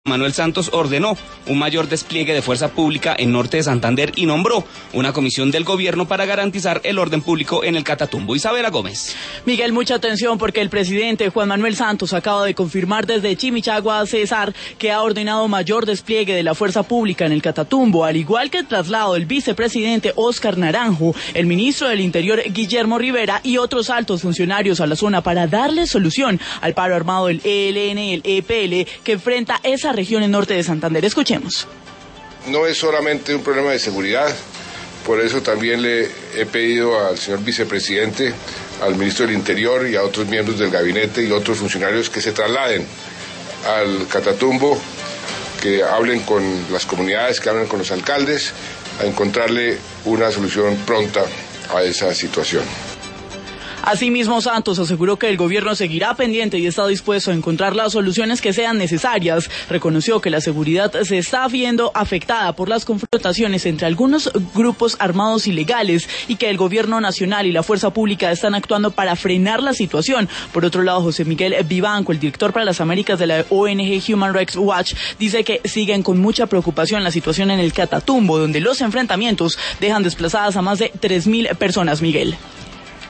Manuel Santos ordenó un mayor despliegue de fuerza pública en norte de Santander y nombró una comisión del gobierno para garantizar el orden público en el Catatumbo. Isabela Gómez. Miguel, mucha atención porque el presidente Juan Manuel Santos acaba de confirmar desde Chimichagua, Cesar, que ha ordenado mayor despliegue de la fuerza pública en el Catatumbo, al igual que el traslado del vicepresidente Óscar Naranjo, el ministro del Interior Guillermo Rivera y otros altos funcionarios a la zona para darle solución al paro armado del ELN y el EPL que enfrenta esa región en norte de Santander. Escuchemos. No es solamente un problema de seguridad, por eso también le he pedido al señor vicepresidente, al ministro del Interior y a otros miembros del gabinete y otros funcionarios que se trasladen al Catatumbo, que hablen con las comunidades, que hablen con los alcaldes, a encontrarle una solución pronta a esa situación. Asimismo, Santos aseguró que el gobierno seguirá pendiente y está dispuesto a encontrar las soluciones que sean necesarias. Reconoció que la seguridad se está viendo afectada por las confrontaciones entre algunos grupos armados ilegales y que el gobierno nacional y la fuerza pública están actuando para frenar la situación. Por otro lado, José Miguel Vivanco, el director para las Américas de la ONG Human Rights Watch, dice que siguen con mucha preocupación la situación en el Catatumbo, donde los enfrentamientos dejan desplazadas a más de 3.000 personas, Miguel.